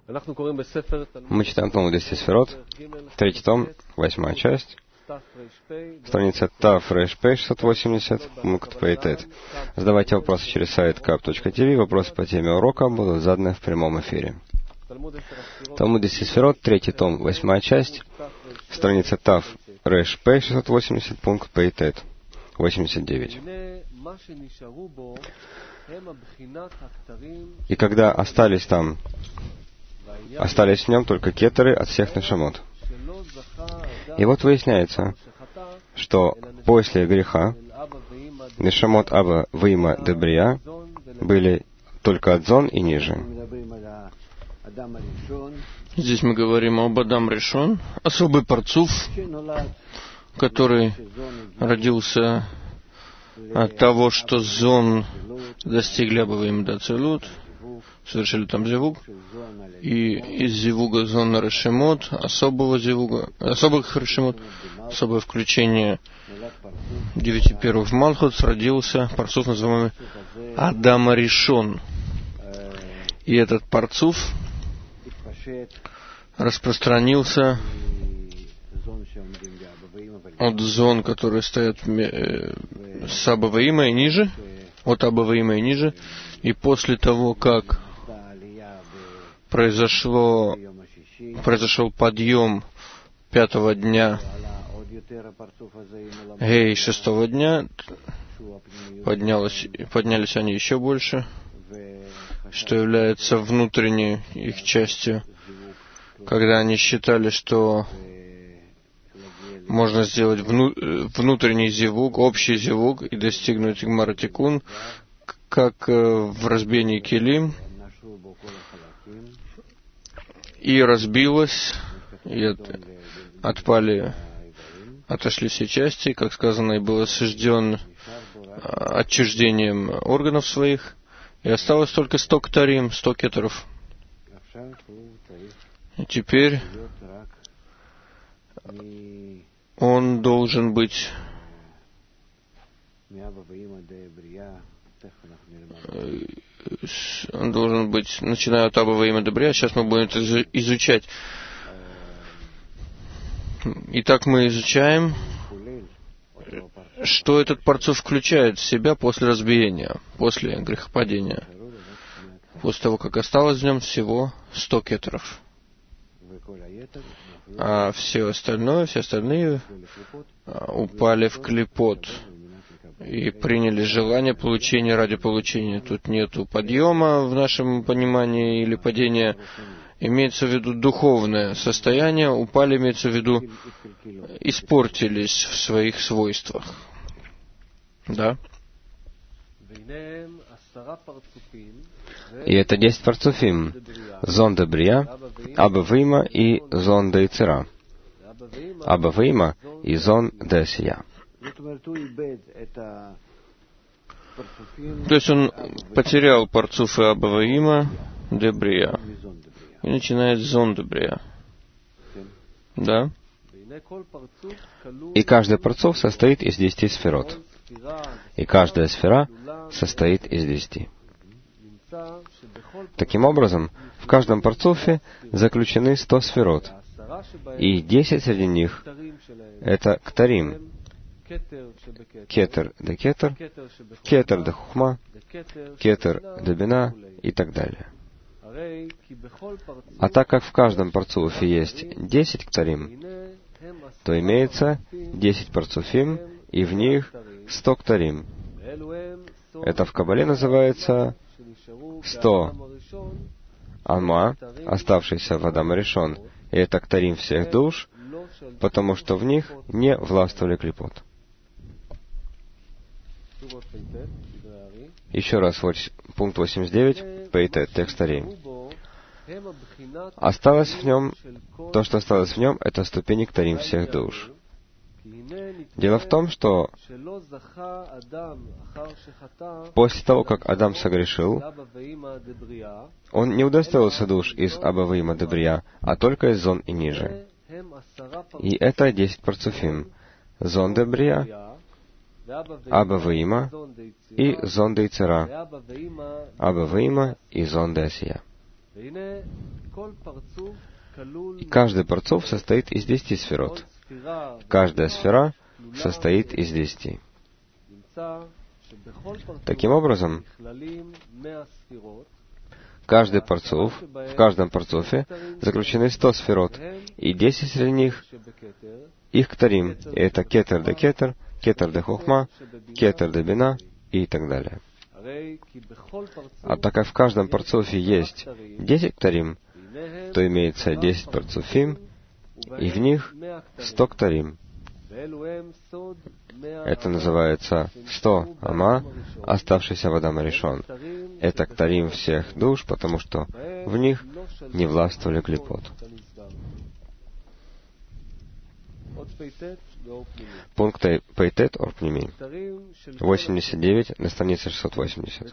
Мы читаем Талмуд 10 Сферот, 3 том, 8 часть, страница Тав Реш Пей 680, пункт Пейтет. Задавайте вопросы через сайт kap.tv. Вопросы по теме урока будут заданы в прямом эфире. Талмуд 10 Сферот, 3 том, 8 часть, страница Тав Реш Пей 680, пункт Пейтет, 89. И когда остались в нем только кетеры от всех нешамот. И вот выясняется, что после греха нешамот Аба Вима Дебрия были только от Зон и ниже. Здесь мы говорим об Адам Ришон, особый парцуф, который родился от того, что Зон достигли Аба Вима Дацелут, совершили там зивуг, и из зивуга Зона Решемот, особых Решемот, особое включение 9 первых в Малхут, родился парцуф, называемый Адам Ришон. И этот парцуф распространился от зон, которые стоят с Аба Вима и ниже, от Аба Вима и ниже, и после того, как произошел подъем 5-го дня, Гей 6-го дня, поднялись они еще больше, что является внутренней их частью, когда они считали, что можно сделать внутренний зивуг, общий зивуг и достигнуть Гмара Тикун, как в разбиении Келим, и разбилось, и отошли все части, как сказано, и был осужден отчуждением органов своих, и осталось только 100 ктарим, 100 кетеров. И теперь он должен быть начиная от Аба Вима Дебрия. Сейчас мы будем это изучать. Итак, мы изучаем, что этот парцуф включает в себя после разбиения, после грехопадения, после того, как осталось в нем всего 100 кетеров. А все остальные упали в клипот и приняли желание получения ради получения. Тут нету подъема в нашем понимании или падения. Имеется в виду духовное состояние. Упали, имеется в виду, испортились в своих свойствах. Да? И это 10 парцуфим. Зон Дебрия, Аба Вима и Зон Дейцера. Аба Вима и Зон Десия. То есть он потерял парцуфы Аба Вима Дебрия. И начинает Зон Дебрия. Да? И каждый парцуф состоит из 10 сферот. И каждая сфера состоит из 10. Таким образом, в каждом парцуфе заключены 100 сферот. И 10 среди них — это ктарим. Кетер де кетер, кетер де хухма, кетер де бина и так далее. А так как в каждом парцуфе есть 10 ктарим, то имеется 10 парцуфим, и в них 100 ктарим. Это в Кабале называется 100 Ама, оставшийся в Адам Ришон, и это ктарим всех душ, потому что в них не властвовали клипот. Еще раз, вот пункт 89, Пейтет, текст Арей. Осталось в нем, то, что осталось в нем, это ступени ктарим всех душ. Дело в том, что после того, как Адам согрешил, он не удостоился душ из Аба Вима Дебрия, а только из Зон и ниже. И это 10 парцуфим. Зон Дебрия, Аба Вима и Зон Дейцера, Аба Вима и Зон Десия. И каждый парцуф состоит из 10 сферот. Каждая сфера состоит из 10. Таким образом, каждый парцуф, в каждом парцуфе заключены 100 сферот, и 10 среди них их ктарим. И это кетер де кетер, кетер де хохма, кетер де бина и так далее. А так как в каждом парцуфе есть 10 ктарим, то имеется 10 парцуфим, и в них 100 ктарим. Это называется 100 ама, оставшийся в Адам Аришон. Это ктарим всех душ, потому что в них не властвовали клипот. Пункт Пейтет Орпними. 89 на странице 680.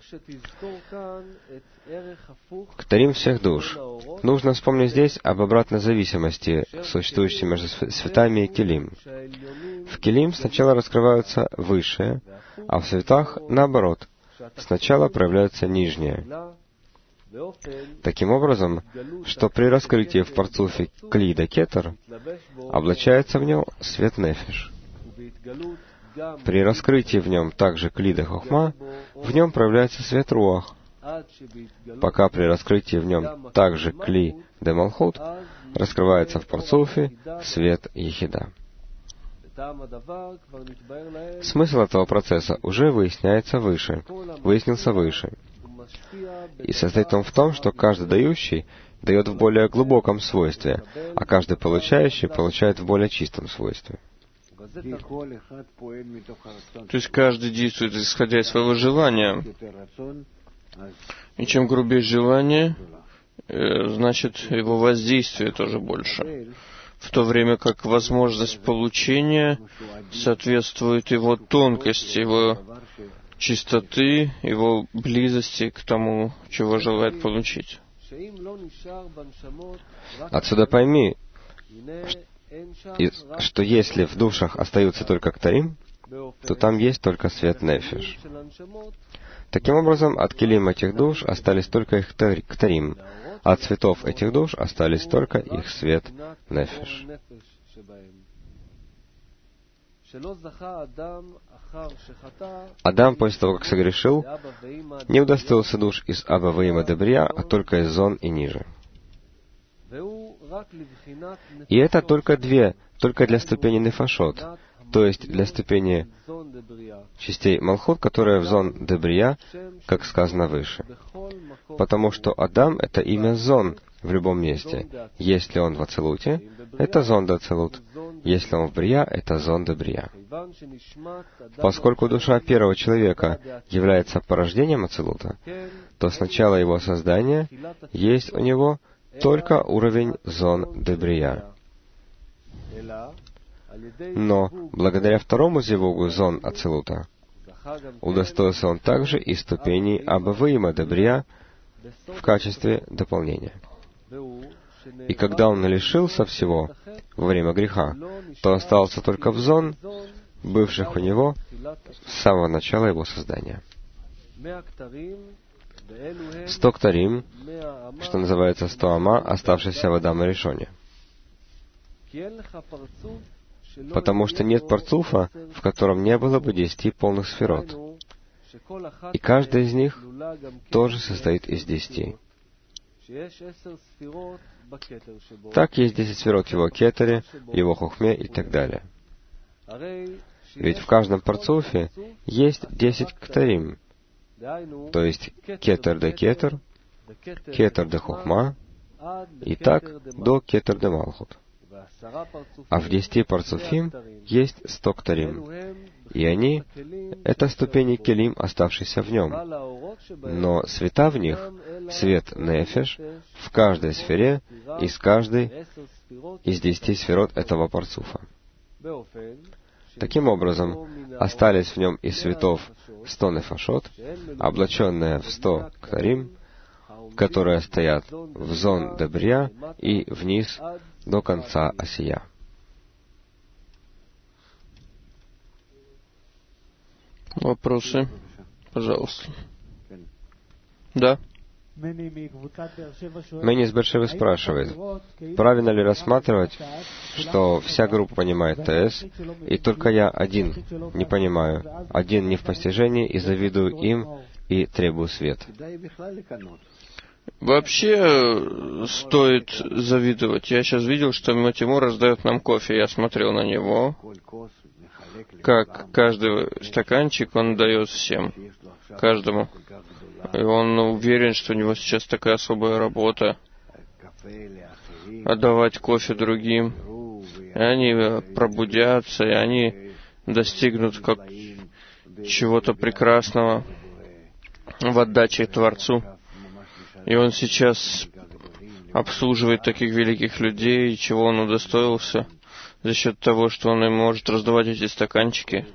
Ктарим всех душ. Нужно вспомнить здесь об обратной зависимости, существующей между светами и келим. В келим сначала раскрываются высшие, а в светах, наоборот, сначала проявляются нижние. Таким образом, что при раскрытии в парцуфе клида кетер облачается в нем свет нефиш. При раскрытии в нем также клида хохма в нем проявляется свет руах, пока при раскрытии в нем также кли де малхут раскрывается в парцуфе свет ехида. Смысл этого процесса уже выяснился выше. И состоит он в том, что каждый дающий дает в более глубоком свойстве, а каждый получающий получает в более чистом свойстве. То есть каждый действует исходя из своего желания. И чем грубее желание, значит его воздействие тоже больше. В то время как возможность получения соответствует его тонкости, его чистоты, его близости к тому, чего желает получить. Отсюда пойми, что если в душах остаются только ктарим, то там есть только свет нефиш. Таким образом, от келим этих душ остались только их ктарим, а от цветов этих душ остались только их свет нефиш. Адам, после того, как согрешил, не удостоился душ из Аба Ваима де Брия, а только из зон и ниже. И это только для ступени нефашот, то есть для ступени частей Малхут, которая в зон де Брия, как сказано выше. Потому что Адам — это имя зон в любом месте. Если он в Ацелуте, это зон де Ацелут. Если он в Брия, это зон де Брия. Поскольку душа первого человека является порождением Ацелута, то с начала его создания есть у него только уровень зон де Брия. Но благодаря второму зевугу зон Ацелута удостоился он также и ступеней Аба Ваима де Брия в качестве дополнения. И когда он лишился всего во время греха, то остался только в зон, бывших у него с самого начала его создания. 100 ктарим, что называется 100 ама, оставшихся в Адам Аришоне. Потому что нет парцуфа, в котором не было бы 10 полных сферот. И каждая из них тоже состоит из 10. Так есть 10 сферот в его кетере, его хохме и так далее. Ведь в каждом парцуфе есть 10 ктарим, то есть кетер де кетер, кетер де хохма, и так до кетер де малхут. А в 10 парцуфим есть 100 ктарим, и они — это ступени келим, оставшиеся в нем. Но света в них, свет нефеш, в каждой сфере, из каждой из 10 сферот этого парцуфа. Таким образом, остались в нем из светов 100 нефашот, облаченные в 100 ктарим, которые стоят в зон де Брия и вниз до конца осия. Вопросы? Пожалуйста. Да? Мэнни из Бершевы спрашивает, правильно ли рассматривать, что вся группа понимает ТС, и только я один не понимаю, один не в постижении, и завидую им, и требую свет. Вообще стоит завидовать. Я сейчас видел, что Тимур раздает нам кофе. Я смотрел на него, как каждый стаканчик он дает всем, каждому. И он уверен, что у него сейчас такая особая работа отдавать кофе другим. И они пробудятся, и они достигнут чего-то прекрасного в отдаче Творцу. И он сейчас обслуживает таких великих людей, чего он удостоился за счет того, что он им может раздавать эти стаканчики.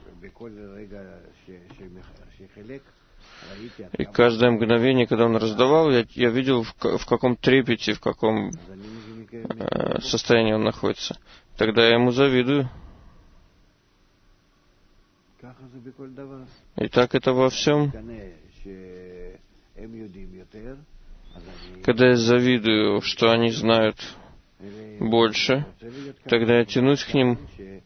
И каждое мгновение, когда он раздавал, я видел, в каком трепете, в каком состоянии он находится. Тогда я ему завидую. И так это во всем. Когда я завидую, что они знают больше, тогда я тянусь к ним,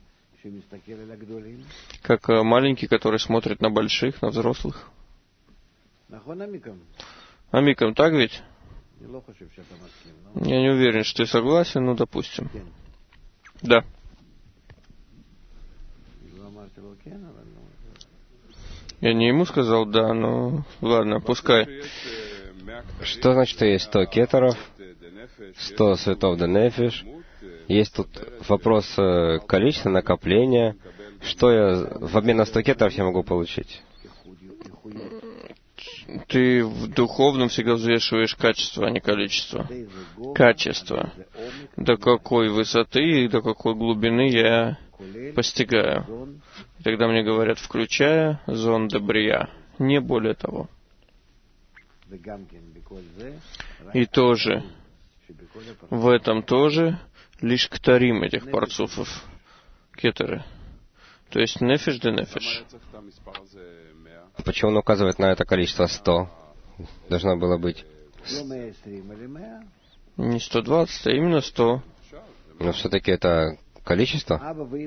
как маленький, который смотрит на больших, на взрослых. Амикам, так ведь? Я не уверен, что ты согласен, но допустим. Да. Я не ему сказал «да», но ладно, пускай. Что значит, что есть 100 кетеров, 100 светов Денефиш? Есть тут вопрос количества, накопления. Что я в обмен на 100 кетеров я могу получить? Ты в духовном всегда взвешиваешь качество, а не количество. Качество. До какой высоты и до какой глубины я постигаю. Тогда мне говорят, включая зонда Брия. Не более того. И тоже, в этом тоже лишь ктарим этих парцуфов, кетеры. То есть нефиш де нефиш. Почему он указывает на это количество 100? Должно было быть... Не 120, а именно 100. Но все-таки это количество?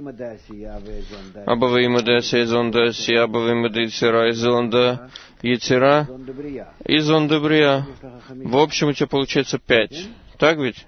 Аба веймада сезонда, сиаба веймада яцера, изонда яцера, изонда брия. В общем, у тебя получается 5. Так ведь?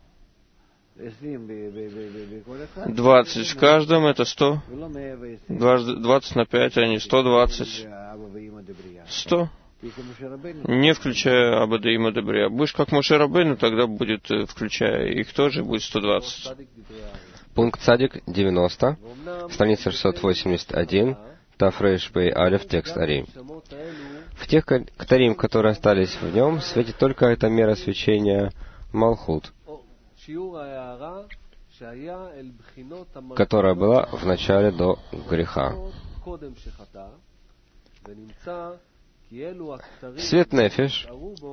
20 в каждом, это 100. 20 на 5, а не 120. 100. Не включая Абада и Мадабрия. Будешь как Моше Рабейну, тогда будет, включая их тоже, будет 120. Пункт Цадик 90, страница 681, Тафрейш Пей Алеф, текст Ари. В тех ктарим, которые остались в нем, светит только эта мера свечения Малхут, которая была в начале до греха. Свет Нефиш,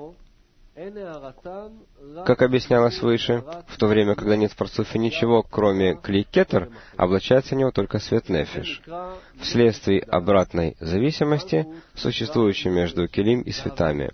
как объяснялось выше, в то время, когда нет в парцуфе ничего, кроме клей-кетер, облачается в него только свет Нефиш, вследствие обратной зависимости, существующей между келим и светами.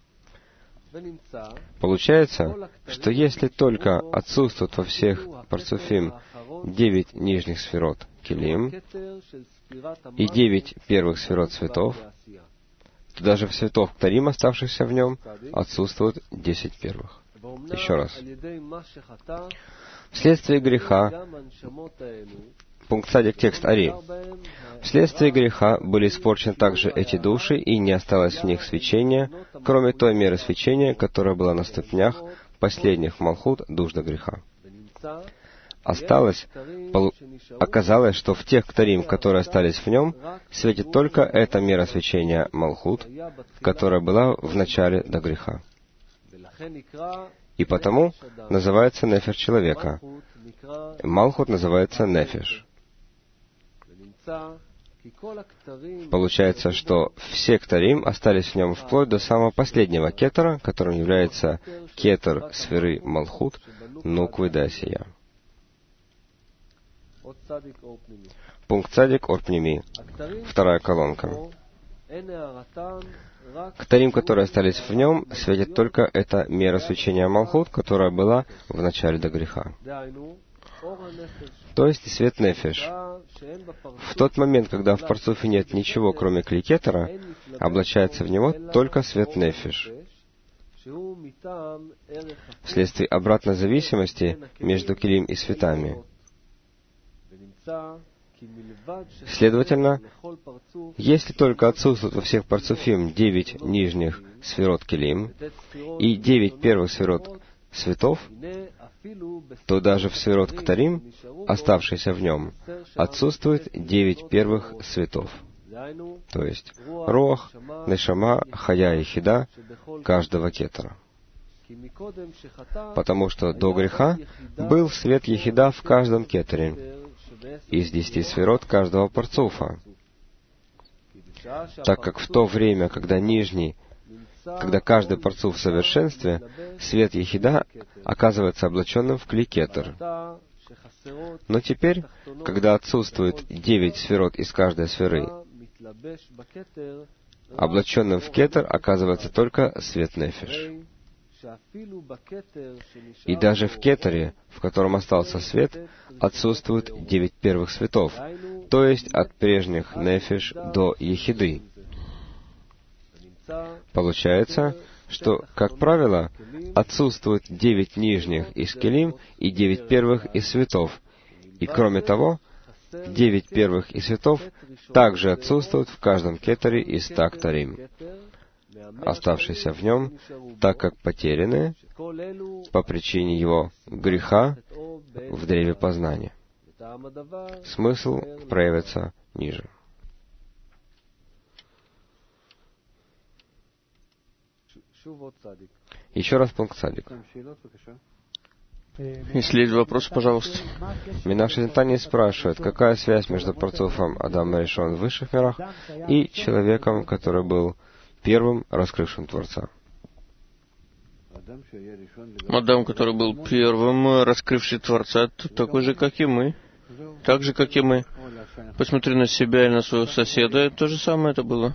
Получается, что если только отсутствует во всех парцуфим 9 нижних сферот келим и 9 первых сферот светов, то даже в светов ктарим, оставшихся в нем, отсутствуют 10 первых. Еще раз. Вследствие греха, пункт Садик, текст Ари, вследствие греха были испорчены также эти души, и не осталось в них свечения, кроме той меры свечения, которая была на ступнях последних Малхут душ до греха. Оказалось, что в тех ктарим, которые остались в нем, светит только эта мера свечения Малхут, которая была в начале до греха. И потому называется нефиш человека. Малхут называется нефиш. Получается, что все ктарим остались в нем вплоть до самого последнего кетера, которым является кетер сферы Малхут, Нуквы Дасия. Пункт Цадик Орпними. Вторая колонка. Ктарим, которые остались в нем, светит только эта мера свечения Малхут, которая была в начале до греха. То есть свет Нефеш. В тот момент, когда в парцуфе нет ничего, кроме кликетера, облачается в него только свет Нефеш. Вследствие обратной зависимости между килим и светами. Следовательно, если только отсутствует во всех парцуфим 9 нижних сферот килим и 9 первых сферот светов, то даже в сферот ктарим, оставшийся в нем, отсутствует 9 первых светов. То есть Руах, Нешама, Хая и Хида каждого кетера. Потому что до греха был свет Ехида в каждом кетере, из 10 сферот каждого парцуфа. Так как в то время, когда каждый парцуф в совершенстве, свет Ехида оказывается облаченным в кликетер. Но теперь, когда отсутствует 9 сферот из каждой сферы, облаченным в кетер оказывается только свет Нефеш. И даже в кетере, в котором остался свет, отсутствует 9 первых светов, то есть от прежних Нефеш до Ехиды. Получается, что, как правило, отсутствует 9 нижних из келим и 9 первых из светов. И кроме того, 9 первых из светов также отсутствуют в каждом кетере из тактарим, оставшийся в нем, так как потеряны по причине его греха в древе познания. Смысл проявится ниже. Еще раз пункт Цадик. Если есть вопросы, пожалуйста. Минаш Зентани спрашивает, какая связь между парцуфом Адама Ришон в высших мирах и человеком, который был первым раскрывшим Творца. Адам, который был первым раскрывший Творца, такой же, как и мы. Так же, как и мы. Посмотри на себя и на своего соседа, то же самое это было.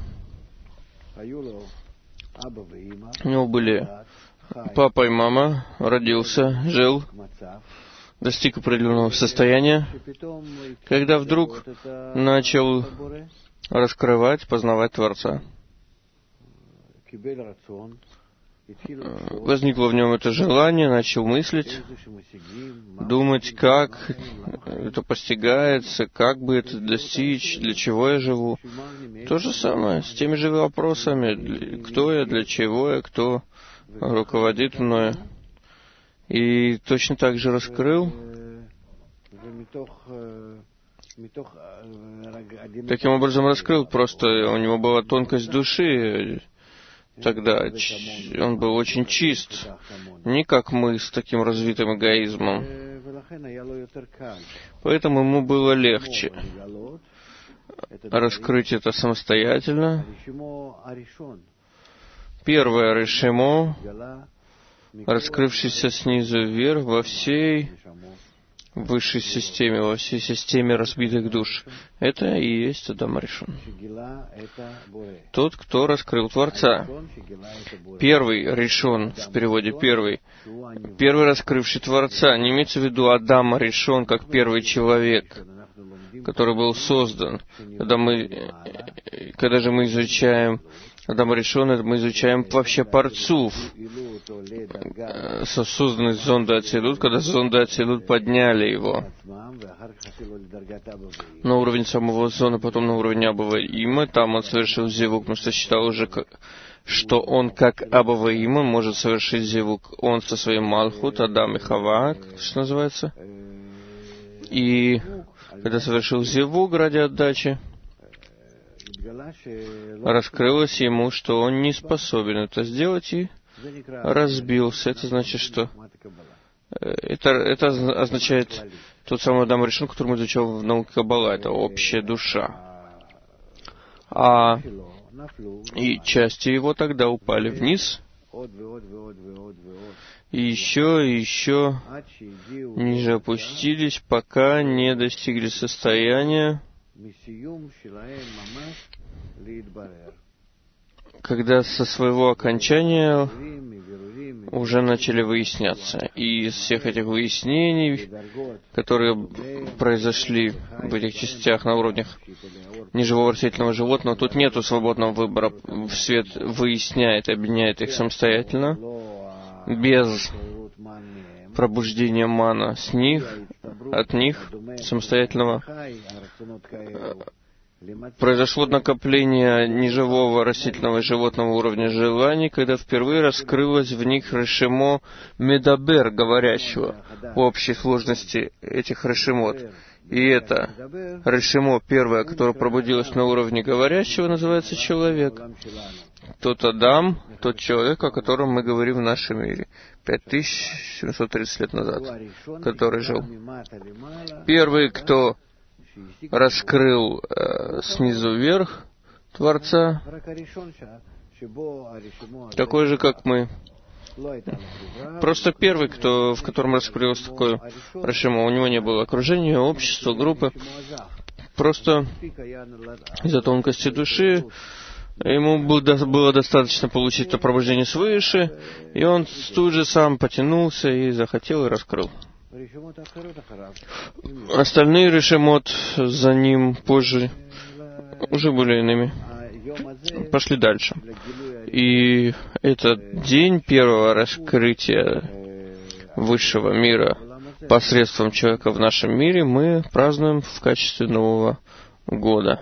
У него были папа и мама, родился, жил, достиг определенного состояния, когда вдруг начал раскрывать, познавать Творца. Возникло в нем это желание, начал мыслить, думать, как это постигается, как бы это достичь, для чего я живу. То же самое, с теми же вопросами, кто я, для чего я, кто руководит мною. И точно так же раскрыл. Таким образом раскрыл, просто у него была тонкость души. Тогда он был очень чист, не как мы с таким развитым эгоизмом. Поэтому ему было легче раскрыть это самостоятельно. Первое решимо, раскрывшийся снизу вверх во всей высшей системе, во всей системе разбитых душ. Это и есть Адам Ришон. Тот, кто раскрыл Творца. Первый Ришон, в переводе первый раскрывший Творца. Не имеется в виду Адам Ришон, как первый человек, который был создан. Когда же мы изучаем Адам Ришон, мы изучаем вообще парцуф, созданный зонда Ацилут, когда зонда Ацилут подняли его на уровень самого зона, потом на уровень Абава Има, там он совершил зевук, потому что считал уже, что он как Абава Има может совершить зевук. Он со своим Малхут, Адам и Хава, что называется. И когда совершил зевук ради отдачи, раскрылось ему, что он не способен это сделать, и разбился. Это значит, что... Это означает тот самый Адам Ришон, который мы изучали в науке Каббала. Это общая душа. И части его тогда упали вниз, и еще ниже опустились, пока не достигли состояния, когда со своего окончания уже начали выясняться. И из всех этих выяснений, которые произошли в этих частях на уровнях неживого растительного животного, тут нету свободного выбора. Свет выясняет, объединяет их самостоятельно, без пробуждения мана с них, от них, самостоятельного. Произошло накопление неживого растительного и животного уровня желаний, когда впервые раскрылось в них решимо медабер, говорящего, в общей сложности этих решимот. И это решимо первое, которое пробудилось на уровне говорящего, называется человек. Тот Адам, тот человек, о котором мы говорим в нашем мире, 5730 лет назад, который жил. Первый, кто раскрыл снизу вверх Творца, такой же, как мы. Просто первый, в котором раскрылось такое решимо. У него не было окружения, общества, группы. Просто из-за тонкости души ему было достаточно получить это пробуждение свыше, и он тут же сам потянулся и захотел и раскрыл. Остальные решимот за ним позже уже были иными. Пошли дальше. И этот день первого раскрытия высшего мира посредством человека в нашем мире мы празднуем в качестве Нового года,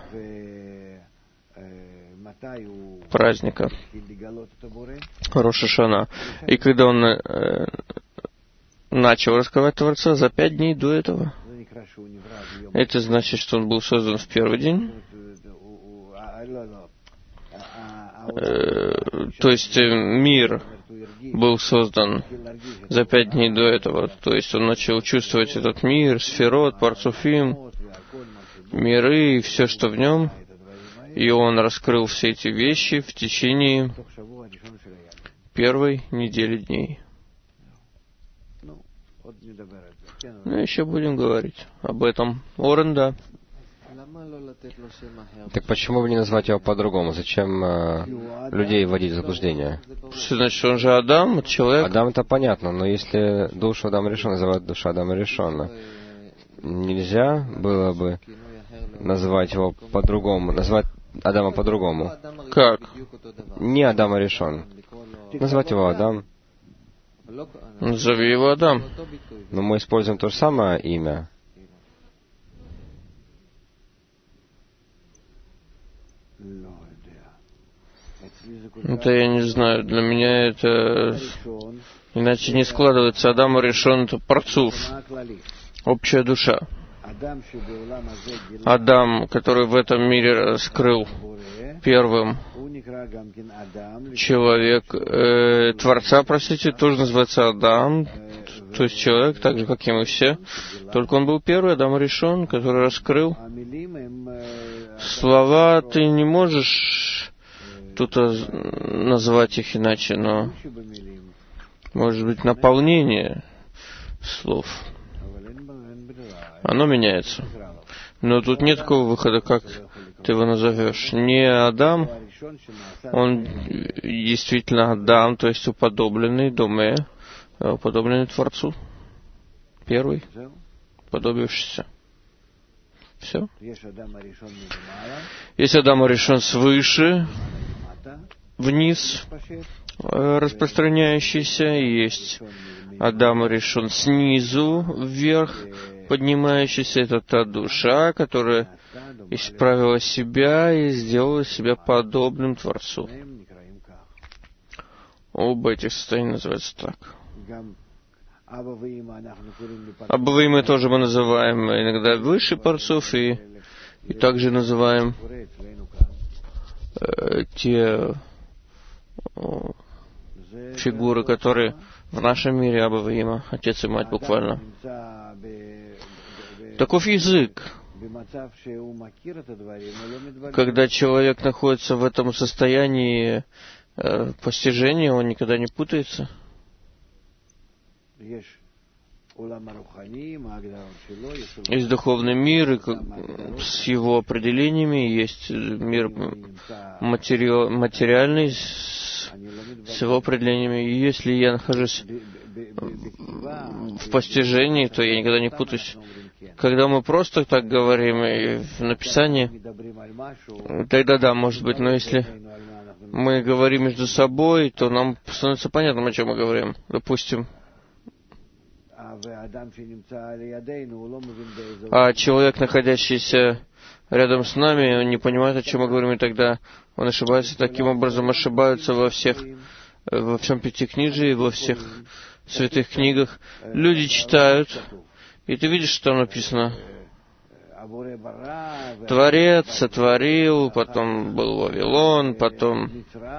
праздника Рош ха-Шана. И когда он начал раскрывать Творца за 5 дней до этого, это значит, что он был создан в первый день. То есть мир был создан за 5 дней до этого. То есть он начал чувствовать этот мир, сферот, парцуфим, миры и все, что в нем. И он раскрыл все эти вещи в течение первой недели дней. Ну, еще будем говорить об этом. Орен, да. Так почему бы не назвать его по-другому? Зачем людей вводить в заблуждение? Что значит, он же Адам, человек? Адам это понятно, но если душу Адама Ришона называют душа Адама Ришона, нельзя было бы назвать его по-другому, назвать Адама по-другому? Как? Не Адама Ришон. Назвать его Адам. Назови его Адам. Но мы используем то же самое имя. Это я не знаю. Для меня это иначе не складывается. Адам Ришон — это парцуф, общая душа. Адам, который в этом мире раскрыл первым человек, Творца, простите, тоже называется Адам, то есть человек, так же, как и мы все. Только он был первый, Адам Ришон, который раскрыл. Слова ты не можешь тут назвать их иначе, но может быть наполнение слов. Оно меняется. Но тут нет такого выхода, как ты его назовешь. Не Адам, он действительно Адам, то есть уподобленный Доме, уподобленный Творцу. Первый, уподобившийся. Все. Есть Адам Ришон свыше, вниз, распространяющийся, и есть Адам Ришон снизу, вверх, поднимающийся. Это та душа, которая исправила себя и сделала себя подобным Творцу. Оба этих состояния называются так. Абаваимы тоже мы называем иногда выше парцов, и также называем те фигуры, которые в нашем мире Абаваима, отец и мать буквально. Таков язык. Когда человек находится в этом состоянии постижения, он никогда не путается. Есть духовный мир, и с его определениями, есть мир материальный с его определениями. И если я нахожусь в постижении, то я никогда не путаюсь. Когда мы просто так говорим и в написании, тогда да, может быть, но если мы говорим между собой, то нам становится понятно, о чем мы говорим. Допустим, а человек, находящийся рядом с нами, он не понимает, о чем мы говорим, и тогда он ошибается. Таким образом, ошибаются во всем Пятикнижии, во всех святых книгах. Люди читают, и ты видишь, что там написано. Творец сотворил, потом был Вавилон, потом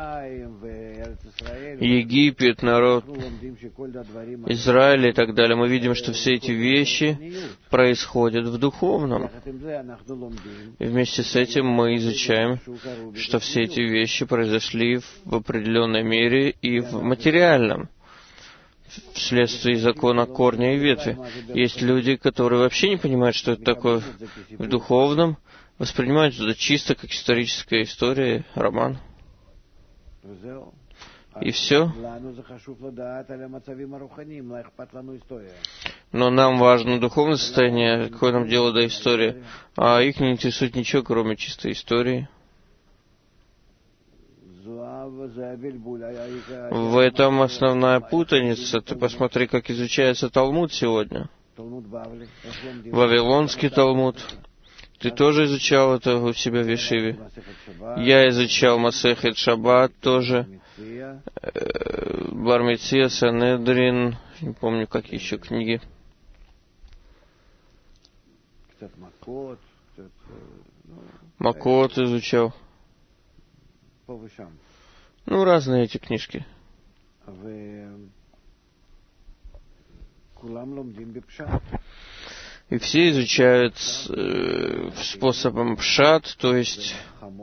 Египет, народ Израиля и так далее. Мы видим, что все эти вещи происходят в духовном. И вместе с этим мы изучаем, что все эти вещи произошли в определенной мере и в материальном, вследствие закона корня и ветви. Есть люди, которые вообще не понимают, что это такое в духовном, воспринимают это чисто как историческая история, роман. И все. Но нам важно духовное состояние, какое нам дело до истории, а их не интересует ничего, кроме чистой истории. В этом основная путаница. Ты посмотри, как изучается Талмуд сегодня. Вавилонский Талмуд. Ты тоже изучал это у себя в Ешиве. Я изучал Масехет Шаббат тоже. Бар Миция, Санедрин. Не помню, какие еще книги. Макот изучал. Ну, разные эти книжки. И все изучают способом пшат, то есть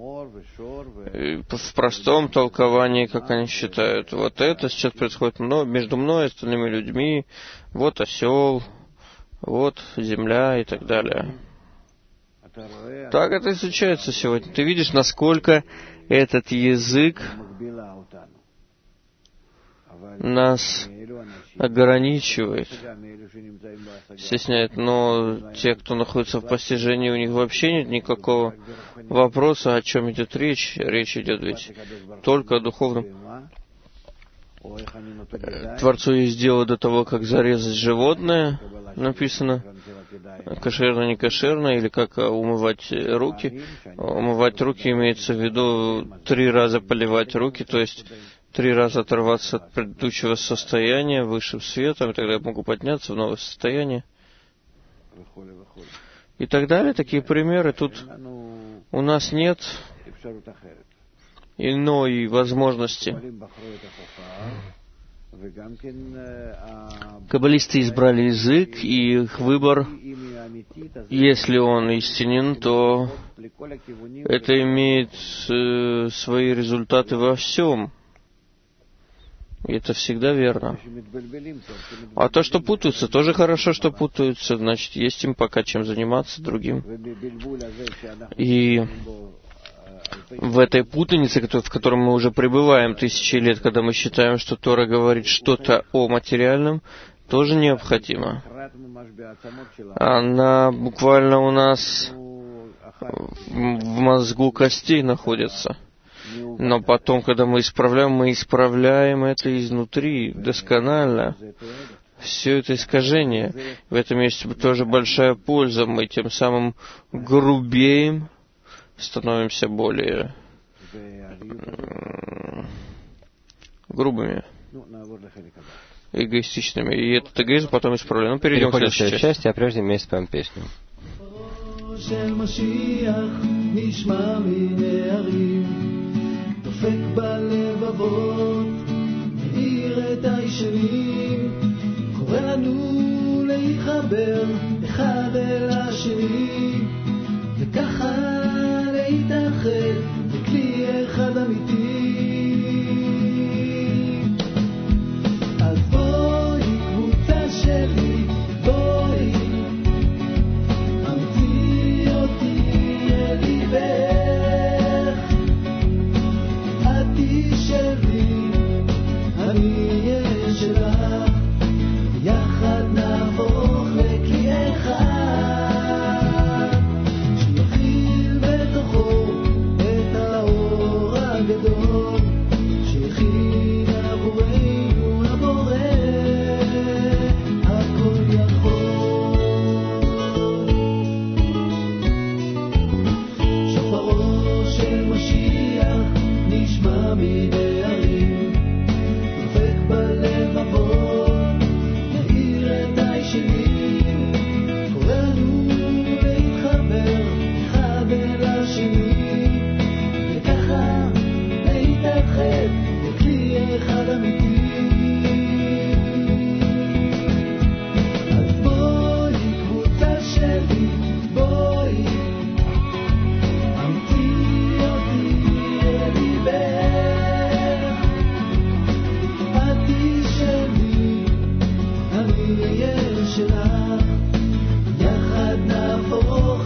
в простом толковании, как они считают. Вот это сейчас происходит между мной и остальными людьми. Вот осел, вот земля и так далее. Так это изучается сегодня. Ты видишь, насколько этот язык нас ограничивает, стесняет. Но те, кто находится в постижении, у них вообще нет никакого вопроса, о чем идет речь. Речь идет ведь только о духовном. Творцу есть дело до того, как зарезать животное, написано, кошерно, не кошерно, или как умывать руки. Умывать руки имеется в виду 3 раза поливать руки, то есть 3 раза оторваться от предыдущего состояния высшим светом, и тогда я могу подняться в новое состояние. И так далее, такие примеры. Тут у нас нет иной возможности. Каббалисты избрали язык, и их выбор, если он истинен, то это имеет свои результаты во всем. И это всегда верно. А то, что путаются, тоже хорошо, что путаются. Значит, есть им пока чем заниматься другим. И в этой путанице, в которой мы уже пребываем 1000 лет, когда мы считаем, что Тора говорит что-то о материальном, тоже необходимо. Она буквально у нас в мозгу костей находится. Но потом, когда мы исправляем это изнутри, досконально. Все это искажение. В этом есть тоже большая польза. Мы тем самым грубеем, становимся более грубыми, эгоистичными. И этот эгоизм потом исправляем. Ну, перейдем к следующей части. А прежде мы споем песню. דופק בלבבות, מאיר את הישנים, קורא לנו להתחבר אחד אל השני, וככה להתאחד בכלי אחד אמיתי. אז בואי קבוצה שלי, נהיה שלך, יחד נהפוך